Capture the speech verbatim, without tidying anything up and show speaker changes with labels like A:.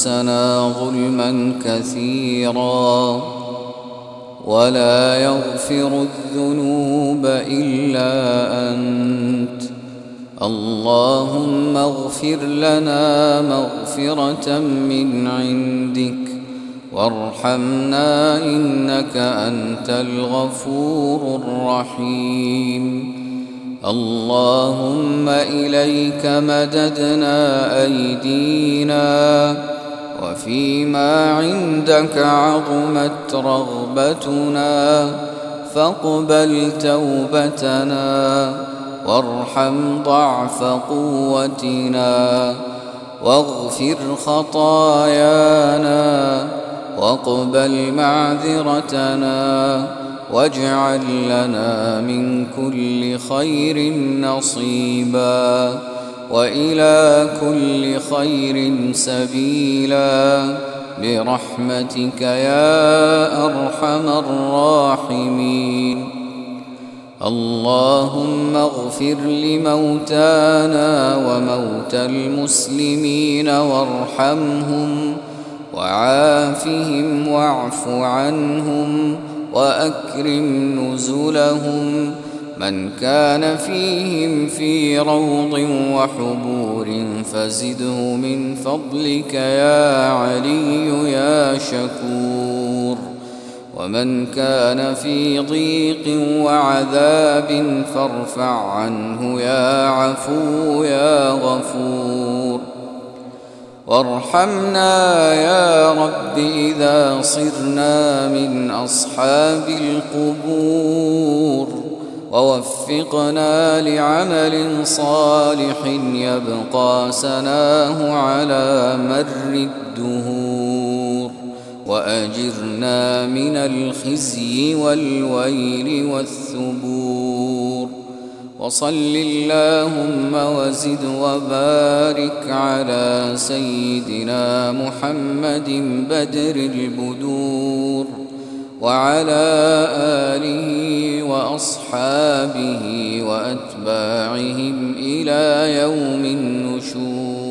A: أنفسنا ظلما كثيرا ولا يغفر الذنوب إلا أنت. اللهم اغفر لنا مغفرة من عندك وارحمنا إنك أنت الغفور الرحيم. اللهم إليك مددنا أيدينا وفيما عندك عظمت رغبتنا، فاقبل توبتنا وارحم ضعف قوتنا واغفر خطايانا واقبل معذرتنا واجعل لنا من كل خير نصيبا وإلى كل خير سبيلا برحمتك يا أرحم الراحمين. اللهم اغفر لموتانا وموتى المسلمين وارحمهم وعافهم واعف عنهم وأكرم نزلهم. من كان فيهم في روض وحبور فزده من فضلك يا علي يا شكور. ومن كان في ضيق وعذاب فارفع عنه يا عفو يا غفور. وارحمنا يا رب إذا صرنا من أصحاب القبور، ووفقنا لعمل صالح يبقى سناه على مر الدهور، وأجرنا من الخزي والويل والثبور. وصل اللهم وزد وبارك على سيدنا محمد بدر البدور وعلى آله وأصحابه وأتباعهم إلى يوم النشور.